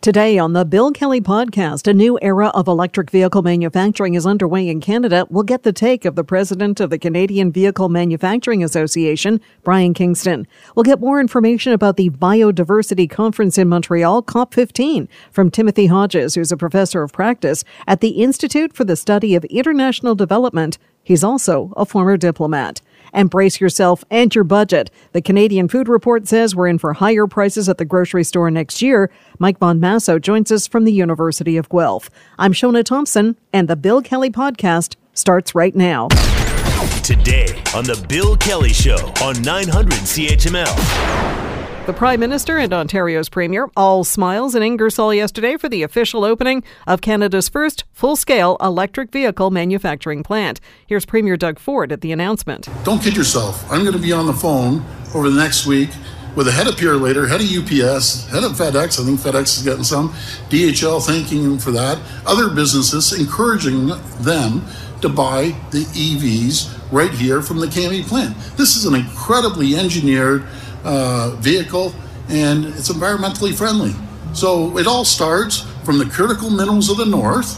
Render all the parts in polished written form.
Today on the Bill Kelly Podcast, a new era of electric vehicle manufacturing is underway in Canada. We'll get the take of the president of the Canadian Vehicle Manufacturing Association, Brian Kingston. We'll get more information about the Biodiversity Conference in Montreal, COP15, from Timothy Hodges, who's a professor of practice at the Institute for the Study of International Development. He's also a former diplomat. And brace yourself and your budget. The Canadian Food Report says we're in for higher prices at the grocery store next year. Mike Bonmasso joins us from the University of Guelph. I'm Shona Thompson, and the Bill Kelly Podcast starts right now. Today on the Bill Kelly Show on 900 CHML. The Prime Minister and Ontario's Premier all smiles in Ingersoll yesterday for the official opening of Canada's first full-scale electric vehicle manufacturing plant. Here's Premier Doug Ford at the announcement. Don't kid yourself. I'm going to be on the phone over the next week with the head of Purolator, head of UPS, head of FedEx. I think FedEx is getting some. DHL, thanking them for that. Other businesses, encouraging them to buy the EVs right here from the KME plant. This is an incredibly engineered vehicle, and it's environmentally friendly. So it all starts from the critical minerals of the north,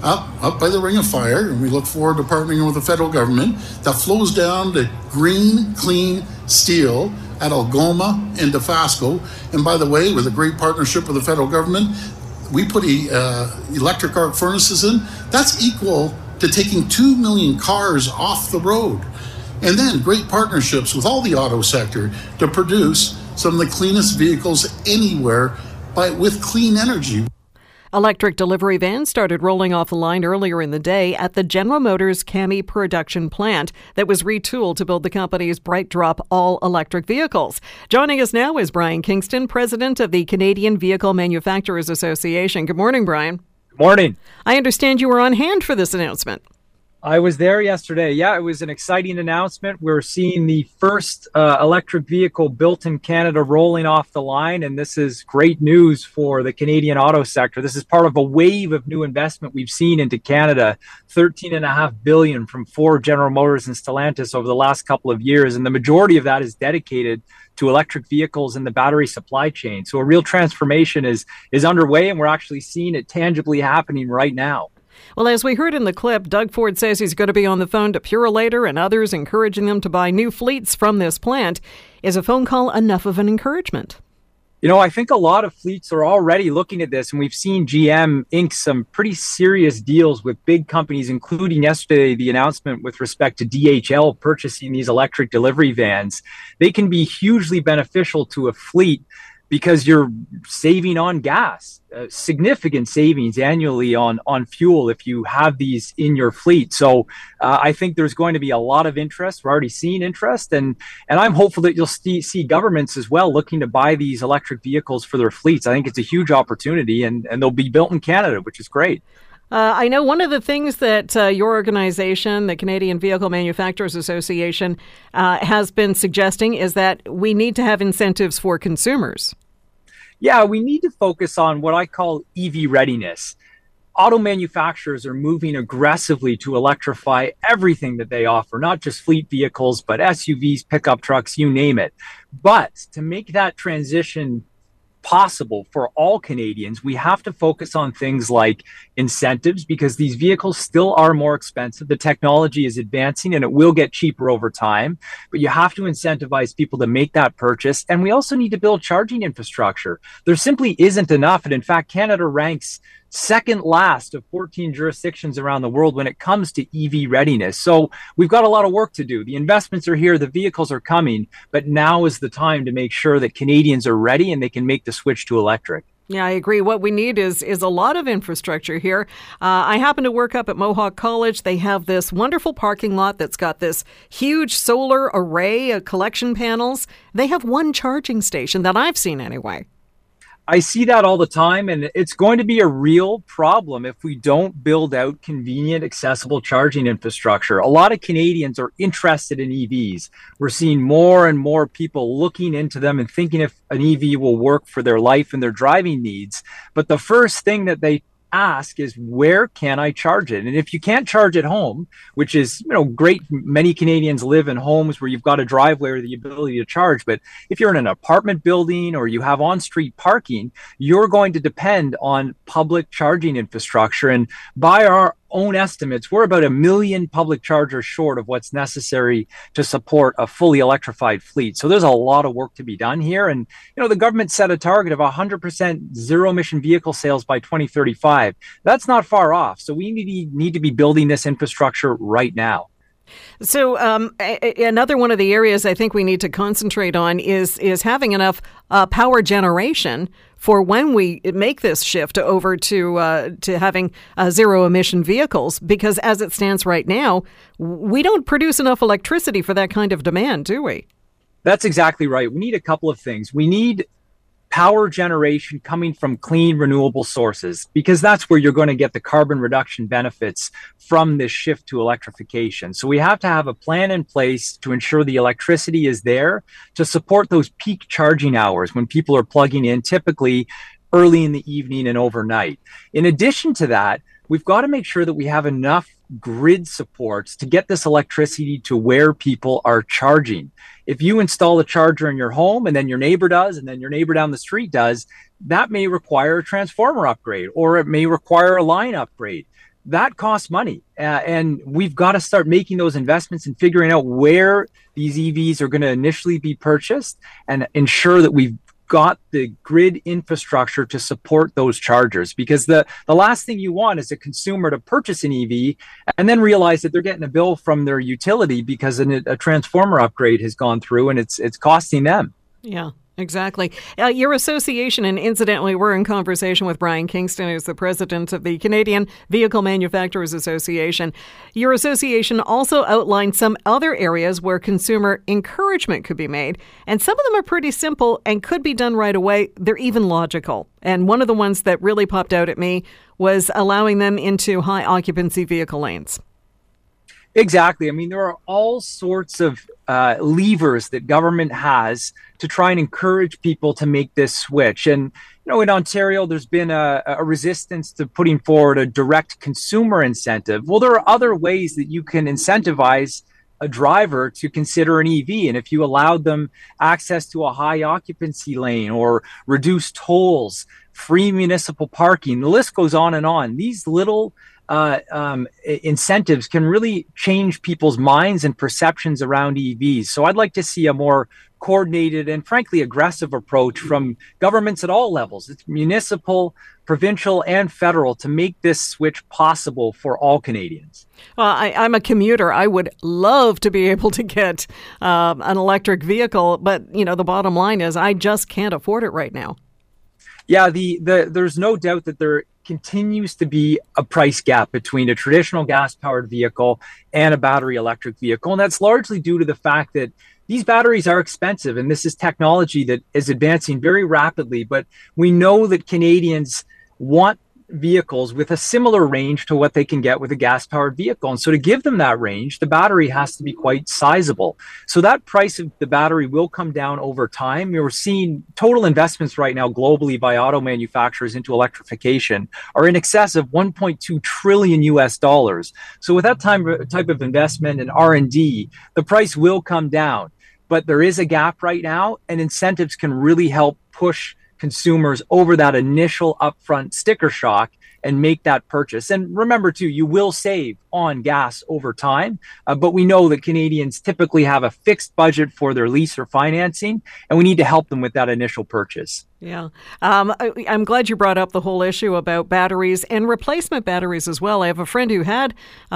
up by the Ring of Fire, and we look forward to partnering with the federal government, that flows down to green, clean steel at Algoma and Dofasco. And by the way, with a great partnership with the federal government, we put electric arc furnaces in. That's equal to taking 2 million cars off the road. And then great partnerships with all the auto sector to produce some of the cleanest vehicles anywhere with clean energy. Electric delivery vans started rolling off the line earlier in the day at the General Motors KAMI production plant that was retooled to build the company's BrightDrop all-electric vehicles. Joining us now is Brian Kingston, president of the Canadian Vehicle Manufacturers Association. Good morning, Brian. Good morning. I understand you were on hand for this announcement. I was there yesterday. Yeah, it was an exciting announcement. We're seeing the first electric vehicle built in Canada rolling off the line, and this is great news for the Canadian auto sector. This is part of a wave of new investment we've seen into Canada, $13.5 billion from Ford, General Motors, and Stellantis over the last couple of years, and the majority of that is dedicated to electric vehicles and the battery supply chain. So a real transformation is underway, and we're actually seeing it tangibly happening right now. Well, as we heard in the clip, Doug Ford says he's going to be on the phone to Purolator and others, encouraging them to buy new fleets from this plant. Is a phone call enough of an encouragement? You know, I think a lot of fleets are already looking at this, and we've seen GM ink some pretty serious deals with big companies, including yesterday the announcement with respect to DHL purchasing these electric delivery vans. They can be hugely beneficial to a fleet because you're saving on gas, significant savings annually on fuel if you have these in your fleet. So I think there's going to be a lot of interest. We're already seeing interest, and I'm hopeful that you'll see governments as well looking to buy these electric vehicles for their fleets. I think it's a huge opportunity, and they'll be built in Canada, which is great. I know one of the things that your organization, the Canadian Vehicle Manufacturers Association, has been suggesting is that we need to have incentives for consumers. Yeah, we need to focus on what I call EV readiness. Auto manufacturers are moving aggressively to electrify everything that they offer, not just fleet vehicles, but SUVs, pickup trucks, you name it. But to make that transition possible for all Canadians, we have to focus on things like incentives, because these vehicles still are more expensive. The technology is advancing and it will get cheaper over time, but you have to incentivize people to make that purchase. And we also need to build charging infrastructure. There simply isn't enough. And in fact, Canada ranks second last of 14 jurisdictions around the world when it comes to EV readiness. So we've got a lot of work to do. The investments are here, the vehicles are coming, but now is the time to make sure that Canadians are ready and they can make the switch to electric. Yeah, I agree. What we need is a lot of infrastructure here. I happen to work up at Mohawk College. They have this wonderful parking lot that's got this huge solar array of collection panels. They have one charging station that I've seen anyway. I see that all the time, and it's going to be a real problem if we don't build out convenient, accessible charging infrastructure. A lot of Canadians are interested in EVs. We're seeing more and more people looking into them and thinking if an EV will work for their life and their driving needs. But the first thing that they ask is, where can I charge it? And if you can't charge at home, which is, great, many Canadians live in homes where you've got a driveway or the ability to charge. But if you're in an apartment building or you have on-street parking, you're going to depend on public charging infrastructure. And by our own estimates, we're about 1 million public chargers short of what's necessary to support a fully electrified fleet. So there's a lot of work to be done here. And, the government set a target of 100% zero emission vehicle sales by 2035. That's not far off. So we need to be building this infrastructure right now. So another one of the areas I think we need to concentrate on is having enough power generation for when we make this shift over to having zero emission vehicles, because as it stands right now, we don't produce enough electricity for that kind of demand, do we? That's exactly right. We need a couple of things. We need power generation coming from clean, renewable sources, because that's where you're going to get the carbon reduction benefits from this shift to electrification. So we have to have a plan in place to ensure the electricity is there to support those peak charging hours when people are plugging in, typically early in the evening and overnight. In addition to that, we've got to make sure that we have enough grid supports to get this electricity to where people are charging. If you install a charger in your home and then your neighbor does, and then your neighbor down the street does, that may require a transformer upgrade, or it may require a line upgrade. That costs money. And we've got to start making those investments and figuring out where these EVs are going to initially be purchased and ensure that we've got the grid infrastructure to support those chargers, because the last thing you want is a consumer to purchase an EV and then realize that they're getting a bill from their utility because a transformer upgrade has gone through and it's costing them. Yeah. Exactly. Your association, and incidentally, we're in conversation with Brian Kingston, who's the president of the Canadian Vehicle Manufacturers Association. Your association also outlined some other areas where consumer encouragement could be made, and some of them are pretty simple and could be done right away. They're even logical. And one of the ones that really popped out at me was allowing them into high occupancy vehicle lanes. Exactly. I mean, there are all sorts of levers that government has to try and encourage people to make this switch. And, in Ontario, there's been a resistance to putting forward a direct consumer incentive. Well, there are other ways that you can incentivize a driver to consider an EV. And if you allowed them access to a high occupancy lane or reduced tolls, free municipal parking, the list goes on and on. These little incentives can really change people's minds and perceptions around EVs. So I'd like to see a more coordinated and frankly aggressive approach from governments at all levels. It's municipal, provincial, and federal to make this switch possible for all Canadians. Well, I'm a commuter. I would love to be able to get an electric vehicle, but the bottom line is I just can't afford it right now. Yeah, there's no doubt that there continues to be a price gap between a traditional gas-powered vehicle and a battery electric vehicle. And that's largely due to the fact that these batteries are expensive, and this is technology that is advancing very rapidly. But we know that Canadians want vehicles with a similar range to what they can get with a gas-powered vehicle. And so to give them that range, the battery has to be quite sizable. So that price of the battery will come down over time. We're seeing total investments right now globally by auto manufacturers into electrification are in excess of 1.2 trillion US dollars. So with that type of investment in R&D, the price will come down. But there is a gap right now, and incentives can really help push consumers over that initial upfront sticker shock and make that purchase. And remember too, you will save on gas over time, but we know that Canadians typically have a fixed budget for their lease or financing, and we need to help them with that initial purchase. Yeah. I'm glad you brought up the whole issue about batteries and replacement batteries as well. I have a friend who had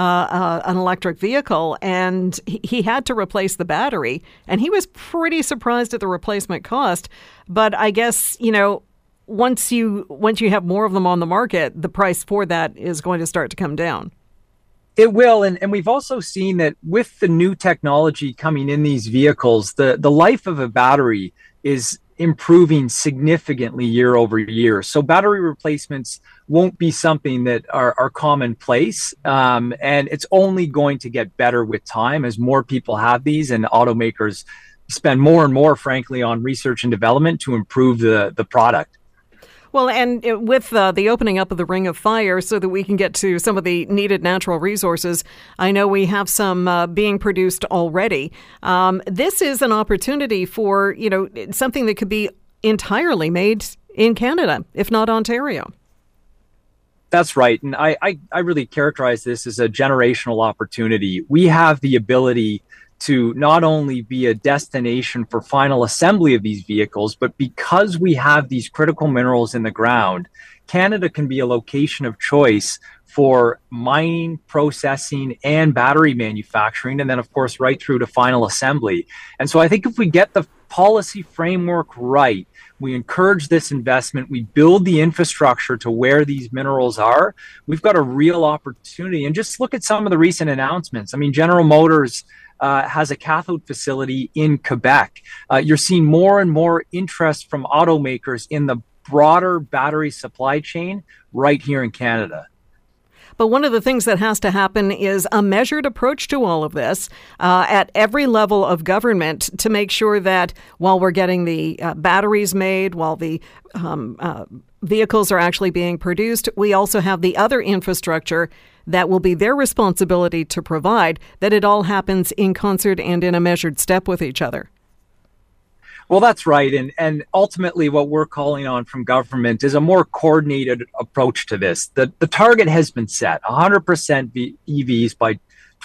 an electric vehicle, and he had to replace the battery, and he was pretty surprised at the replacement cost. But I guess, once you have more of them on the market, the price for that is going to start to come down. It will. And we've also seen that with the new technology coming in these vehicles, the life of a battery is improving significantly year over year. So battery replacements won't be something that are commonplace. And it's only going to get better with time as more people have these, and automakers spend more and more, frankly, on research and development to improve the product. Well, and with the opening up of the Ring of Fire so that we can get to some of the needed natural resources, I know we have some being produced already. This is an opportunity for, something that could be entirely made in Canada, if not Ontario. That's right. And I really characterize this as a generational opportunity. We have the ability to not only be a destination for final assembly of these vehicles, but because we have these critical minerals in the ground, Canada can be a location of choice for mining, processing, and battery manufacturing, and then, of course, right through to final assembly. And so I think if we get the policy framework right, we encourage this investment, we build the infrastructure to where these minerals are, we've got a real opportunity. And just look at some of the recent announcements. I mean, General Motors has a cathode facility in Quebec. You're seeing more and more interest from automakers in the broader battery supply chain right here in Canada. But one of the things that has to happen is a measured approach to all of this at every level of government to make sure that while we're getting the batteries made, while the vehicles are actually being produced, we also have the other infrastructure that will be their responsibility to provide, that it all happens in concert and in a measured step with each other. Well, that's right. And ultimately what we're calling on from government is a more coordinated approach to this. The target has been set, 100% EVs by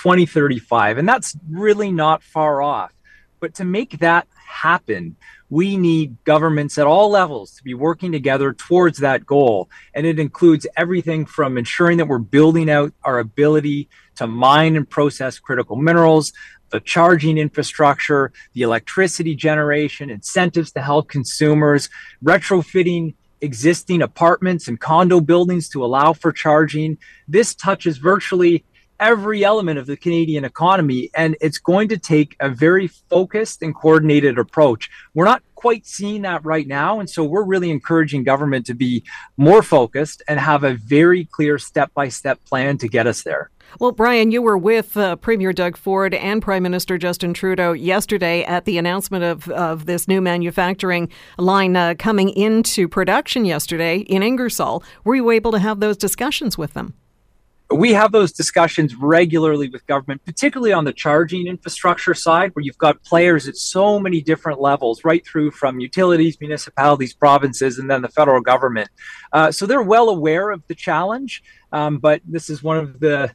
2035, and that's really not far off. But to make that happen, we need governments at all levels to be working together towards that goal. And it includes everything from ensuring that we're building out our ability to mine and process critical minerals, the charging infrastructure, the electricity generation, incentives to help consumers, retrofitting existing apartments and condo buildings to allow for charging. This touches virtually every element of the Canadian economy, and it's going to take a very focused and coordinated approach. We're not quite seeing that right now, and so we're really encouraging government to be more focused and have a very clear step-by-step plan to get us there. Well, Brian, you were with Premier Doug Ford and Prime Minister Justin Trudeau yesterday at the announcement of this new manufacturing line coming into production yesterday in Ingersoll. Were you able to have those discussions with them? We have those discussions regularly with government, particularly on the charging infrastructure side, where you've got players at so many different levels, right through from utilities, municipalities, provinces, and then the federal government. So they're well aware of the challenge, but this is one of the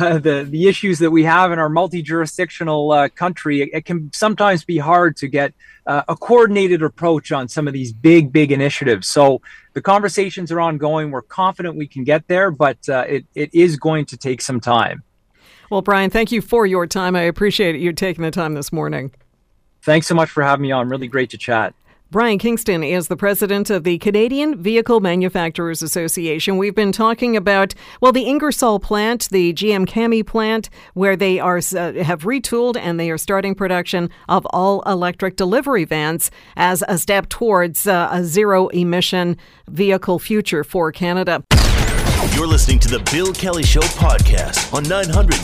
issues that we have in our multi-jurisdictional country. It can sometimes be hard to get a coordinated approach on some of these big initiatives. So the conversations are ongoing. We're confident we can get there, but it is going to take some time. Well, Brian, thank you for your time. I appreciate you taking the time this morning. Thanks so much for having me on. Really great to chat. Brian Kingston is the president of the Canadian Vehicle Manufacturers Association. We've been talking about, the Ingersoll plant, the GM Cami plant, where they have retooled and they are starting production of all-electric delivery vans as a step towards a zero-emission vehicle future for Canada. You're listening to the Bill Kelly Show podcast on 900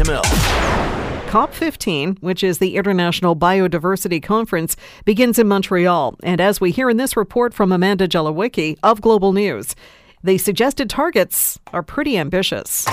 CHML. COP15, which is the International Biodiversity Conference, begins in Montreal. And as we hear in this report from Amanda Jelowicki of Global News, the suggested targets are pretty ambitious.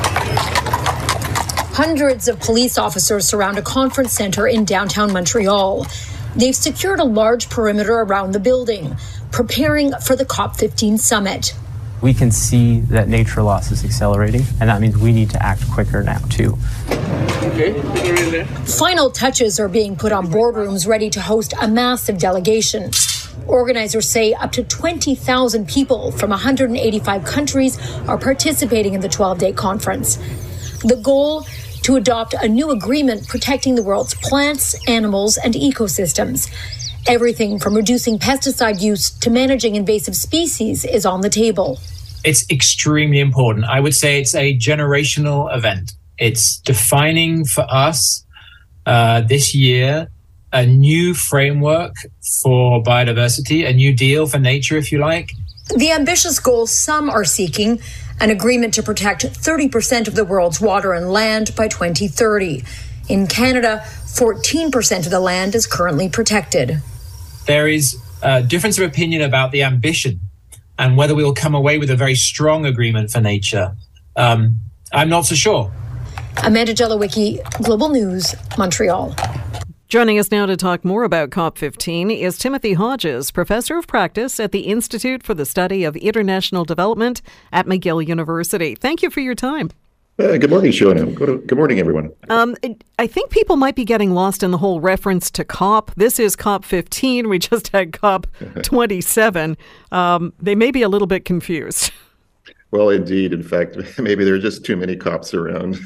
Hundreds of police officers surround a conference center in downtown Montreal. They've secured a large perimeter around the building, preparing for the COP15 summit. We can see that nature loss is accelerating, and that means we need to act quicker now, too. Okay. Final touches are being put on boardrooms ready to host a massive delegation. Organizers say up to 20,000 people from 185 countries are participating in the 12-day conference. The goal, to adopt a new agreement protecting the world's plants, animals, and ecosystems. Everything from reducing pesticide use to managing invasive species is on the table. It's extremely important. I would say it's a generational event. It's defining for us this year a new framework for biodiversity, a new deal for nature, if you like. The ambitious goal some are seeking, an agreement to protect 30% of the world's water and land by 2030. In Canada, 14% of the land is currently protected. There is a difference of opinion about the ambition and whether we will come away with a very strong agreement for nature, I'm not so sure. Amanda Jelowicki, Global News, Montreal. Joining us now to talk more about COP15 is Timothy Hodges, Professor of Practice at the Institute for the Study of International Development at McGill University. Thank you for your time. Good morning, Shona. Good morning, everyone. I think people might be getting lost in the whole reference to COP. This is COP15. We just had COP27. They may be a little bit confused. Well, indeed. In fact, maybe there are just too many COPs around.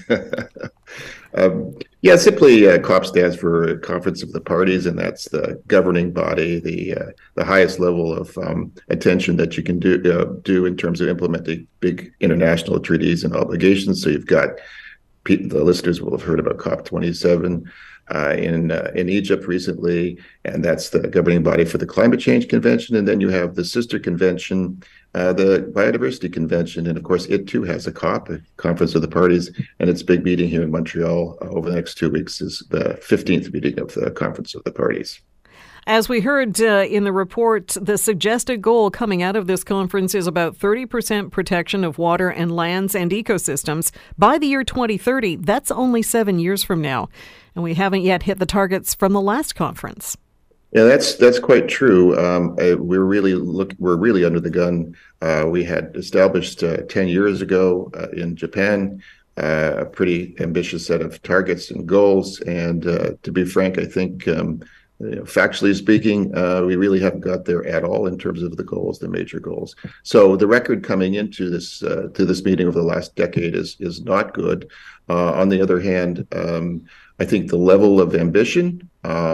Simply COP stands for Conference of the Parties, and that's the governing body, the highest level of attention that you can do in terms of implementing big international treaties and obligations. So you've got the listeners will have heard about COP27 in Egypt recently, and that's the governing body for the Climate Change Convention. And then you have the sister convention, the Biodiversity Convention, and of course it too has a COP, a Conference of the Parties, and its big meeting here in Montreal over the next 2 weeks is the 15th meeting of the Conference of the Parties. As we heard in the report, the suggested goal coming out of this conference is about 30% protection of water and lands and ecosystems by the year 2030. That's only 7 years from now, and we haven't yet hit the targets from the last conference. Yeah, that's quite true. We're really under the gun. We had established 10 years ago in Japan a pretty ambitious set of targets and goals. And to be frank, I think factually speaking, we really haven't got there at all in terms of the goals, the major goals. So the record coming into this meeting over the last decade is not good. On the other hand, I think the level of ambition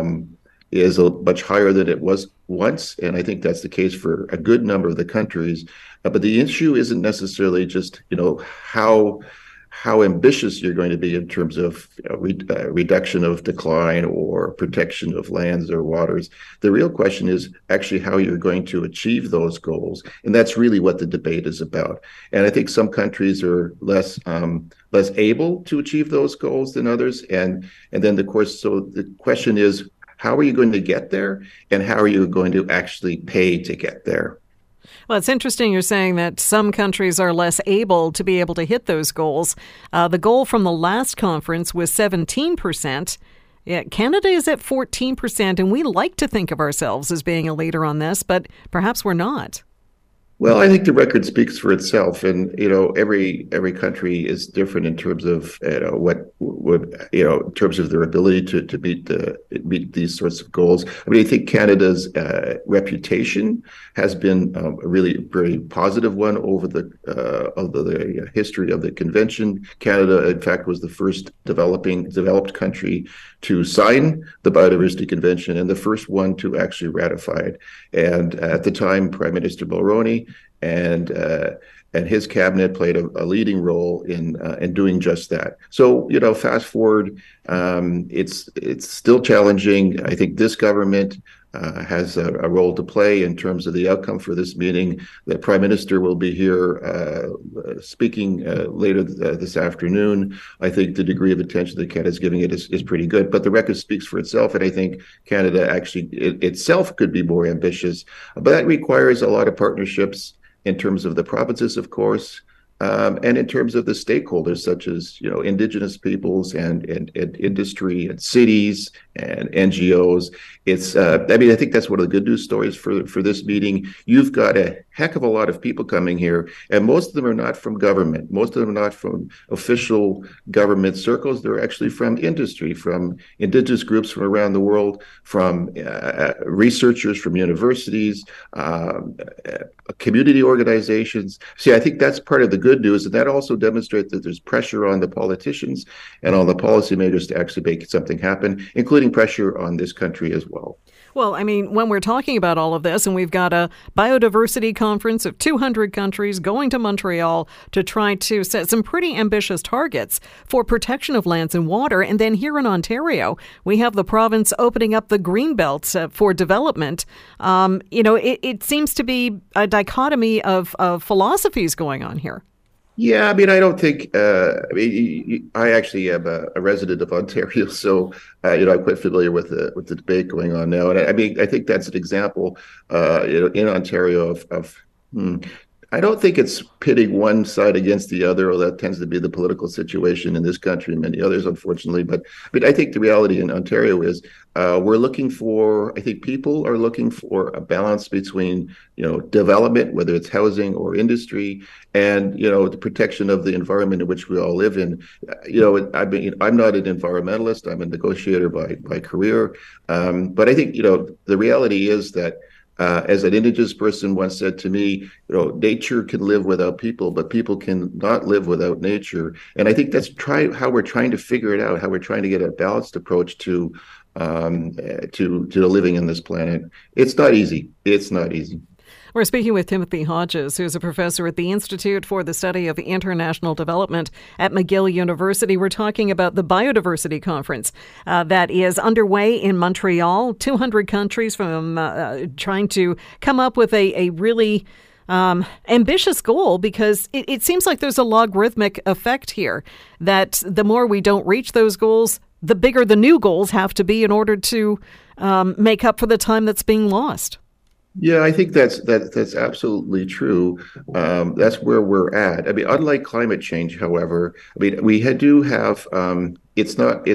is much higher than it was once, and I think that's the case for a good number of the countries. But the issue isn't necessarily just how ambitious you're going to be in terms of reduction of decline or protection of lands or waters. The real question is actually how you're going to achieve those goals, and that's really what the debate is about. And I think some countries are less able to achieve those goals than others, and then of course, so the question is, how are you going to get there, and how are you going to actually pay to get there? Well, it's interesting you're saying that some countries are less able to be able to hit those goals. The goal from the last conference was 17%. Yeah, Canada is at 14%, and we like to think of ourselves as being a leader on this, but perhaps we're not. Well, I think the record speaks for itself, and every country is different in terms of in terms of their ability to meet these sorts of goals. I mean, I think Canada's reputation has been a really very positive one over the history of the convention. Canada, in fact, was the first developed country to sign the Biodiversity Convention and the first one to actually ratify it. And at the time, Prime Minister Mulroney and his cabinet played a leading role in doing just that. So, fast forward, it's still challenging. I think this government has a role to play in terms of the outcome for this meeting. The Prime Minister will be here speaking later this afternoon. I think the degree of attention that Canada is giving it is pretty good, but the record speaks for itself, and I think Canada actually itself could be more ambitious. But that requires a lot of partnerships in terms of the provinces, of course, and in terms of the stakeholders, such as Indigenous peoples and industry and cities and NGOs. I think that's one of the good news stories for this meeting. You've got a heck of a lot of people coming here, and most of them are not from government. Most of them are not from official government circles. They're actually from industry, from Indigenous groups from around the world, from researchers from universities, community organizations. See, I think that's part of the good news, and that also demonstrates that there's pressure on the politicians and on the policymakers to actually make something happen, including pressure on this country as well. Well, I mean, when we're talking about all of this, and we've got a biodiversity conference of 200 countries going to Montreal to try to set some pretty ambitious targets for protection of lands and water. And then here in Ontario, we have the province opening up the greenbelt for development. It seems to be a dichotomy of philosophies going on here. Yeah, I mean, I don't think, I actually am a resident of Ontario, so, I'm quite familiar with the debate going on now. And I mean, I think that's an example, in Ontario of I don't think it's pitting one side against the other, although that tends to be the political situation in this country and many others, unfortunately. But I think the reality in Ontario is we're looking for, I think people are looking for a balance between, development, whether it's housing or industry, and, the protection of the environment in which we all live in. I'm not an environmentalist. I'm a negotiator by career. But I think, the reality is that as an Indigenous person once said to me, nature can live without people, but people can not live without nature. And I think that's how we're trying to figure it out, how we're trying to get a balanced approach to living in this planet. It's not easy. It's not easy. We're speaking with Timothy Hodges, who's a professor at the Institute for the Study of International Development at McGill University. We're talking about the Biodiversity Conference that is underway in Montreal. 200 countries from trying to come up with a really ambitious goal, because it seems like there's a logarithmic effect here, that the more we don't reach those goals, the bigger the new goals have to be in order to make up for the time that's being lost. Yeah, I think that's absolutely true. That's where we're at. I mean, unlike climate change, however, we do have it's not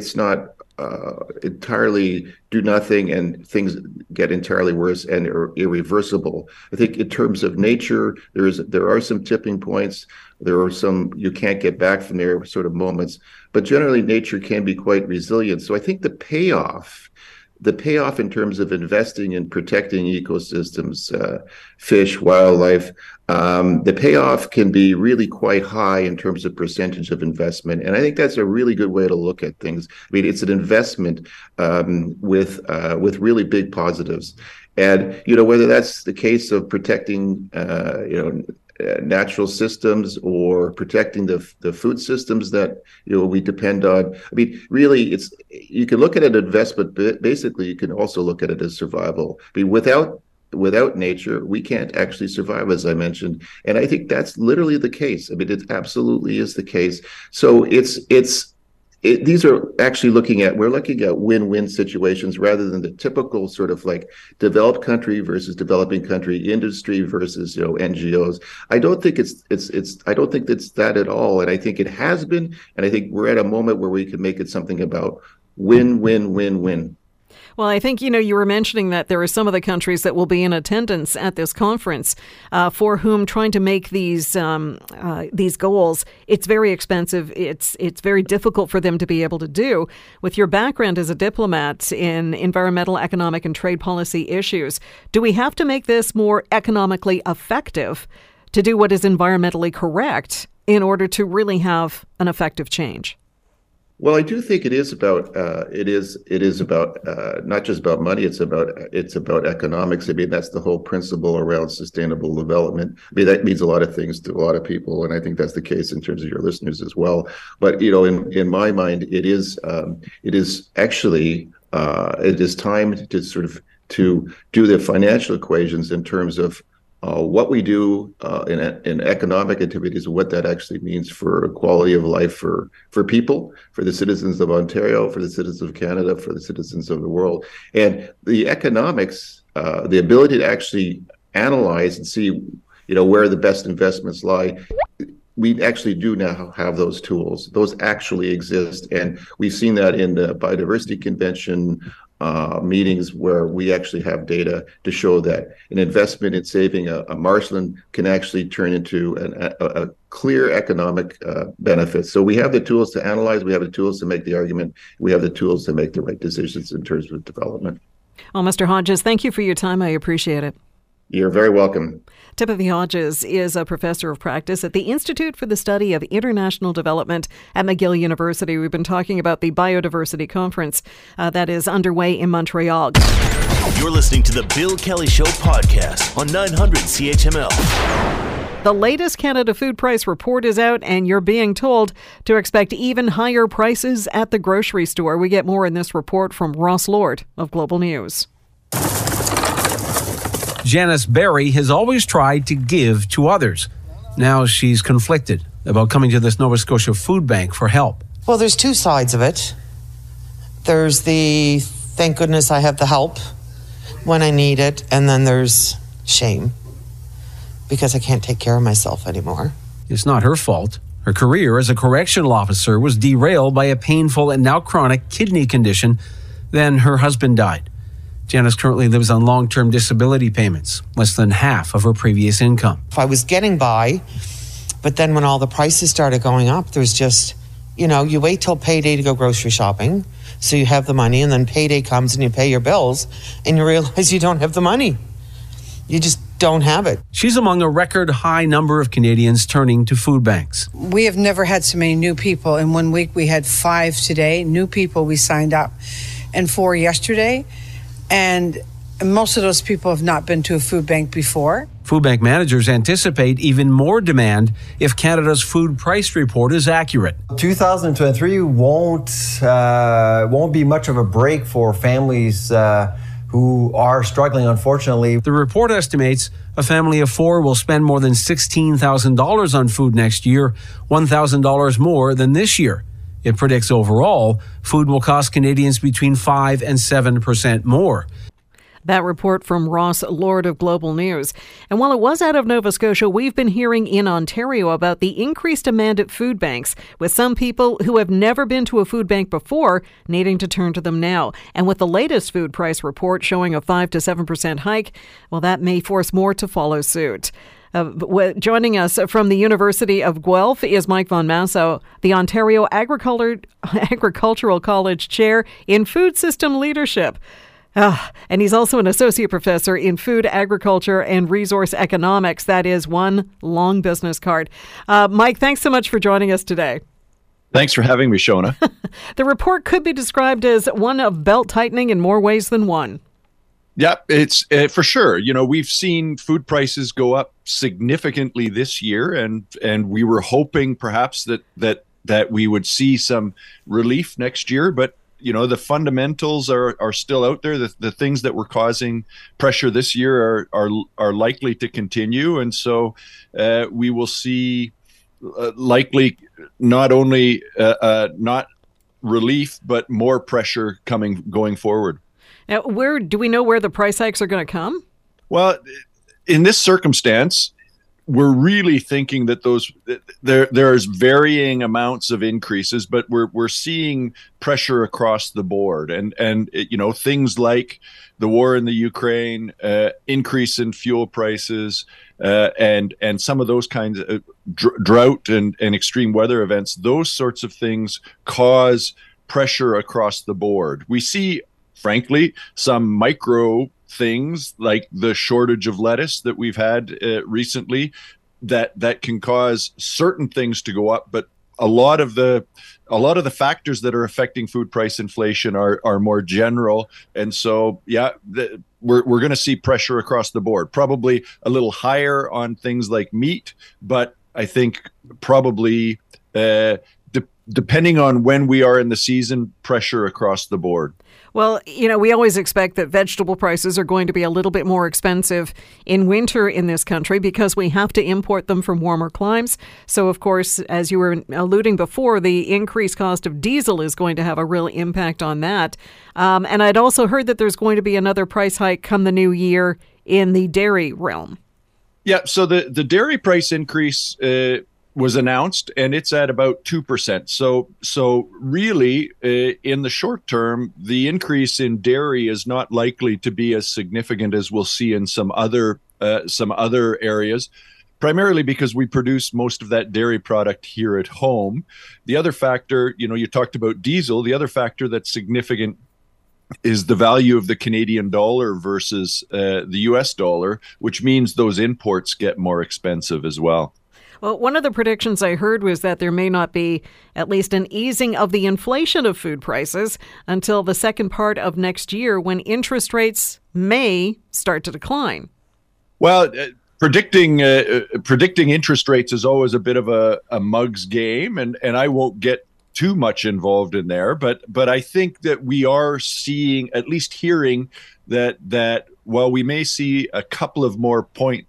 entirely do nothing and things get entirely worse and are irreversible. I think in terms of nature, there are some tipping points. There are some you can't get back from there sort of moments, but generally nature can be quite resilient. So I think the payoff in terms of investing in protecting ecosystems, fish, wildlife, the payoff can be really quite high in terms of percentage of investment. And I think that's a really good way to look at things. I mean, it's an investment with really big positives. And, whether that's the case of protecting, natural systems or protecting the food systems that we depend on. I mean, really, you can look at it as investment, but basically you can also look at it as survival. I mean, without nature, we can't actually survive, as I mentioned, and I think that's literally the case. I mean, it absolutely is the case. So these are actually we're looking at win-win situations rather than the typical sort of like developed country versus developing country, industry versus NGOs. I don't think it's that at all. And I think it has been, and I think we're at a moment where we can make it something about win-win-win-win. Well, I think, you were mentioning that there are some of the countries that will be in attendance at this conference for whom trying to make these goals, it's very expensive. It's very difficult for them to be able to do. With your background as a diplomat in environmental, economic, and trade policy issues, do we have to make this more economically effective to do what is environmentally correct in order to really have an effective change? Well, I do think it is about not just about money. It's about economics. I mean, that's the whole principle around sustainable development. I mean, that means a lot of things to a lot of people, and I think that's the case in terms of your listeners as well. But in my mind, it is time to sort of to do the financial equations in terms of what we do in economic activities, what that actually means for quality of life for people, for the citizens of Ontario, for the citizens of Canada, for the citizens of the world. And the economics, the ability to actually analyze and see, where the best investments lie, we actually do now have those tools. Those actually exist. And we've seen that in the Biodiversity Convention meetings where we actually have data to show that an investment in saving a marshland can actually turn into a clear economic benefit. So we have the tools to analyze, we have the tools to make the argument, we have the tools to make the right decisions in terms of development. Well, Mr. Hodges, thank you for your time. I appreciate it. You're very welcome. Timothy Hodges is a professor of practice at the Institute for the Study of International Development at McGill University. We've been talking about the Biodiversity Conference that is underway in Montreal. You're listening to the Bill Kelly Show podcast on 900 CHML. The latest Canada Food Price Report is out, and you're being told to expect even higher prices at the grocery store. We get more in this report from Ross Lord of Global News. Janice Berry has always tried to give to others. Now she's conflicted about coming to this Nova Scotia food bank for help. Well, there's two sides of it. There's the thank goodness I have the help when I need it, and then there's shame. because I can't take care of myself anymore. It's not her fault. Her career as a correctional officer was derailed by a painful and now chronic kidney condition. Then her husband died. Janice currently lives on long-term disability payments, less than half of her previous income. I was getting by, but then when all the prices started going up, there's just, you wait till payday to go grocery shopping, so you have the money, and then payday comes and you pay your bills, and you realize you don't have the money. You just don't have it. She's among a record high number of Canadians turning to food banks. We have never had so many new people. In 1 week, we had 5 today, new people we signed up, and 4 yesterday. And most of those people have not been to a food bank before. Food bank managers anticipate even more demand if Canada's food price report is accurate. 2023 won't be much of a break for families who are struggling, unfortunately. The report estimates a family of 4 will spend more than $16,000 on food next year, $1,000 more than this year. It predicts overall, food will cost Canadians between 5 and 7% more. That report from Ross Lord of Global News. And while it was out of Nova Scotia, we've been hearing in Ontario about the increased demand at food banks, with some people who have never been to a food bank before needing to turn to them now. And with the latest food price report showing a 5 to 7% hike, well, that may force more to follow suit. Joining us from the University of Guelph is Mike Von Massow, the Ontario Agricultural College Chair in Food System Leadership. And he's also an associate professor in food, agriculture, and resource economics. That is one long business card. Mike, thanks so much for joining us today. Thanks for having me, Shona. The report could be described as one of belt tightening in more ways than one. Yeah, it's for sure. We've seen food prices go up significantly this year, and we were hoping perhaps that we would see some relief next year. But the fundamentals are still out there. The things that were causing pressure this year are likely to continue, and so we will see likely not only not relief but more pressure going forward. Now, do we know where the price hikes are going to come? Well, in this circumstance, we're really thinking that there's varying amounts of increases, but we're seeing pressure across the board, and things like the war in the Ukraine, increase in fuel prices, and some of those kinds of drought and extreme weather events. Those sorts of things cause pressure across the board. We see, frankly, some micro things like the shortage of lettuce that we've had recently that can cause certain things to go up, but a lot of the factors that are affecting food price inflation are more general, and so we're going to see pressure across the board, probably a little higher on things like meat, but I think probably depending on when we are in the season, pressure across the board. Well, we always expect that vegetable prices are going to be a little bit more expensive in winter in this country because we have to import them from warmer climes. So, of course, as you were alluding before, the increased cost of diesel is going to have a real impact on that. And I'd also heard that there's going to be another price hike come the new year in the dairy realm. Yeah, so the dairy price increase was announced, and it's at about 2%. So really, in the short term, the increase in dairy is not likely to be as significant as we'll see in some other areas, primarily because we produce most of that dairy product here at home. The other factor, you talked about diesel. The other factor that's significant is the value of the Canadian dollar versus the US dollar, which means those imports get more expensive as well. Well, one of the predictions I heard was that there may not be at least an easing of the inflation of food prices until the second part of next year, when interest rates may start to decline. Well, predicting interest rates is always a bit of a mug's game, and I won't get too much involved in there, but I think that we are seeing, at least hearing that while we may see a couple of more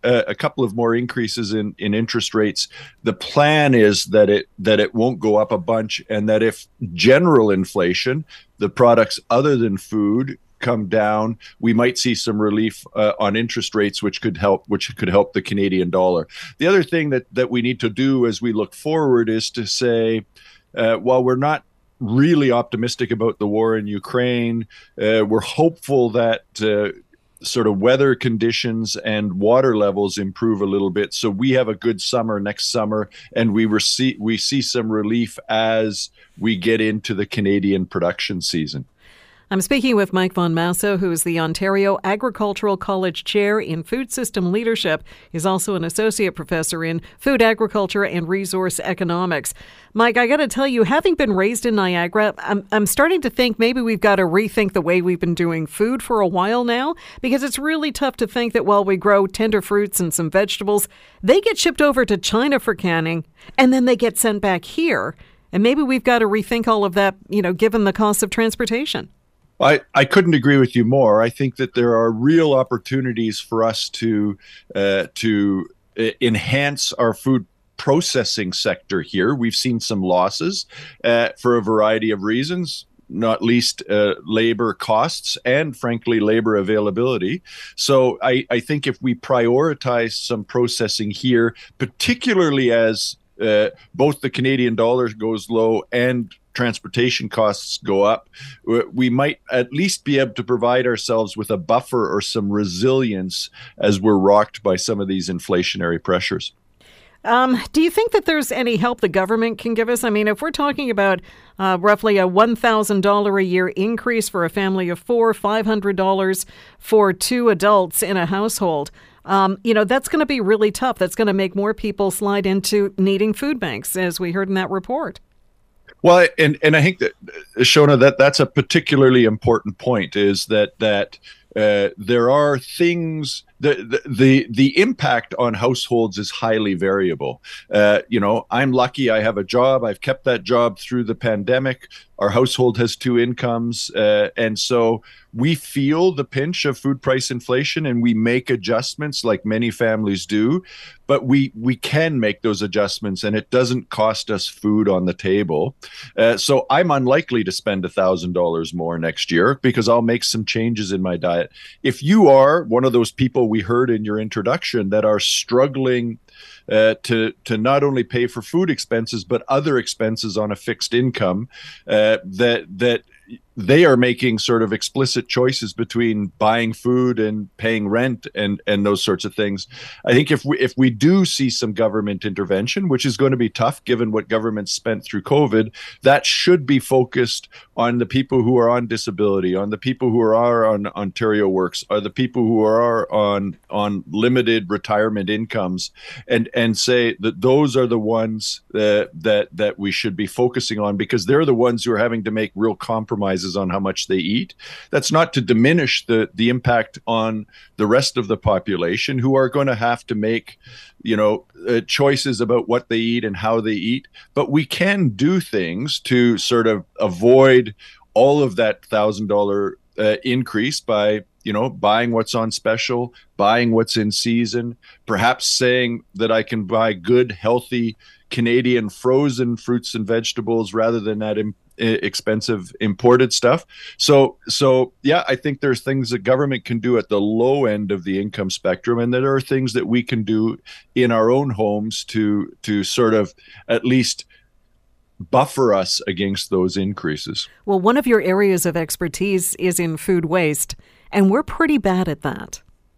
increases in interest rates, the plan is that it won't go up a bunch, and that if general inflation, the products other than food, come down, we might see some relief on interest rates, which could help the Canadian dollar. The other thing that we need to do as we look forward is to say, while we're not really optimistic about the war in Ukraine, we're hopeful that sort of weather conditions and water levels improve a little bit, so we have a good summer next summer, and we see some relief as we get into the Canadian production season. I'm speaking with Mike Von Masso, who is the Ontario Agricultural College Chair in Food System Leadership. He's also an associate professor in food agriculture and resource economics. Mike, I got to tell you, having been raised in Niagara, I'm starting to think maybe we've got to rethink the way we've been doing food for a while now, because it's really tough to think that while we grow tender fruits and some vegetables, they get shipped over to China for canning, and then they get sent back here. And maybe we've got to rethink all of that, given the cost of transportation. I couldn't agree with you more. I think that there are real opportunities for us to enhance our food processing sector here. We've seen some losses for a variety of reasons, not least labor costs and, frankly, labor availability. So I think if we prioritize some processing here, particularly as both the Canadian dollar goes low and transportation costs go up, we might at least be able to provide ourselves with a buffer or some resilience as we're rocked by some of these inflationary pressures. Do you think that there's any help the government can give us? I mean, if we're talking about roughly a $1,000 a year increase for a family of four, $500 for two adults in a household, that's going to be really tough. That's going to make more people slide into needing food banks, as we heard in that report. Well, and I think that, Shona, that's a particularly important point, is that there are things, the impact on households is highly variable. I'm lucky I have a job. I've kept that job through the pandemic. Our household has two incomes. And so we feel the pinch of food price inflation, and we make adjustments like many families do. But we can make those adjustments, and it doesn't cost us food on the table. So I'm unlikely to spend $1,000 more next year because I'll make some changes in my diet. If you are one of those people we heard in your introduction that are struggling to not only pay for food expenses but other expenses on a fixed income, that they are making sort of explicit choices between buying food and paying rent and those sorts of things. I think if we do see some government intervention, which is going to be tough given what government spent through COVID, that should be focused on the people who are on disability, on the people who are on Ontario Works, or the people who are on limited retirement incomes, and say that those are the ones that we should be focusing on, because they're the ones who are having to make real compromises on how much they eat. That's not to diminish the impact on the rest of the population, who are going to have to make choices about what they eat and how they eat. But we can do things to sort of avoid all of that $1,000 increase by buying what's on special, buying what's in season, perhaps saying that I can buy good, healthy Canadian frozen fruits and vegetables rather than that expensive imported stuff. So yeah, I think there's things that government can do at the low end of the income spectrum, and there are things that we can do in our own homes to sort of at least buffer us against those increases. Well, one of your areas of expertise is in food waste, and we're pretty bad at that.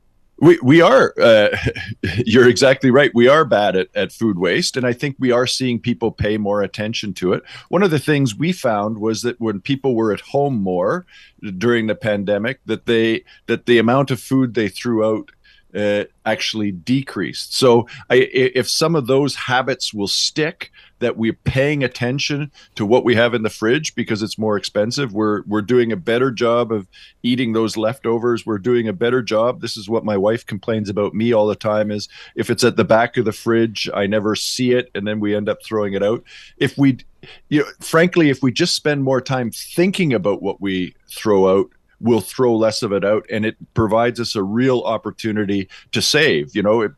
We are, you're exactly right. We are bad at food waste, and I think we are seeing people pay more attention to it. One of the things we found was that when people were at home more during the pandemic, that the amount of food they threw out actually decreased. So if some of those habits will stick, that we're paying attention to what we have in the fridge because it's more expensive, we're doing a better job of eating those leftovers. We're doing a better job. This is what my wife complains about me all the time, is if it's at the back of the fridge, I never see it, and then we end up throwing it out. Frankly, if we just spend more time thinking about what we throw out, we'll throw less of it out, and it provides us a real opportunity to save.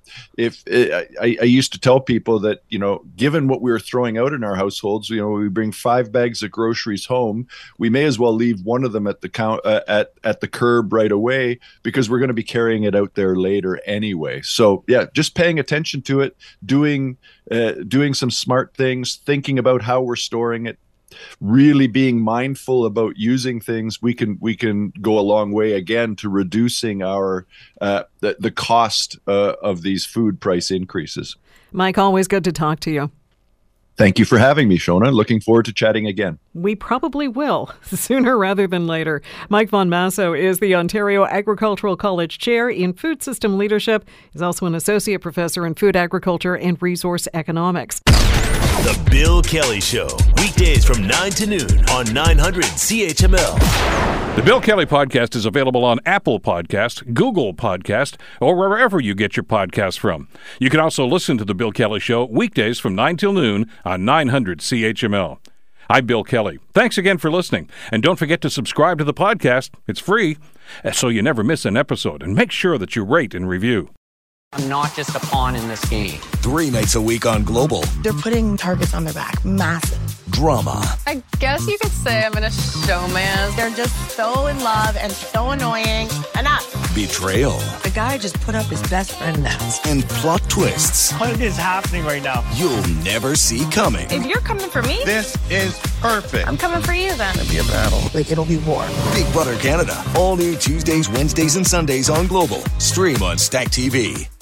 I used to tell people that, given what we're throwing out in our households, we bring 5 bags of groceries home, we may as well leave one of them at the at the curb right away, because we're going to be carrying it out there later anyway. So yeah, just paying attention to it, doing some smart things, thinking about how we're storing it, really being mindful about using things, we can go a long way again to reducing our the cost of these food price increases. Mike, always good to talk to you. Thank you for having me, Shona. Looking forward to chatting again. We probably will, sooner rather than later. Mike Von Masso is the Ontario Agricultural College Chair in Food System Leadership. He's also an Associate Professor in Food Agriculture and Resource Economics. The Bill Kelly Show, weekdays from 9 to noon on 900 CHML. The Bill Kelly Podcast is available on Apple Podcast, Google Podcast, or wherever you get your podcasts from. You can also listen to The Bill Kelly Show weekdays from 9 till noon on 900 CHML. I'm Bill Kelly. Thanks again for listening. And don't forget to subscribe to the podcast. It's free, so you never miss an episode. And make sure that you rate and review. I'm not just a pawn in this game. 3 nights a week on Global. They're putting targets on their back. Massive. Drama. I guess you could say I'm in a showman. They're just so in love and so annoying. Enough. Betrayal. The guy just put up his best friend now. And plot twists. What is happening right now? You'll never see coming. If you're coming for me, this is perfect. I'm coming for you then. It'll be a battle. Like, it'll be war. Big Brother Canada. All new Tuesdays, Wednesdays, and Sundays on Global. Stream on Stack TV.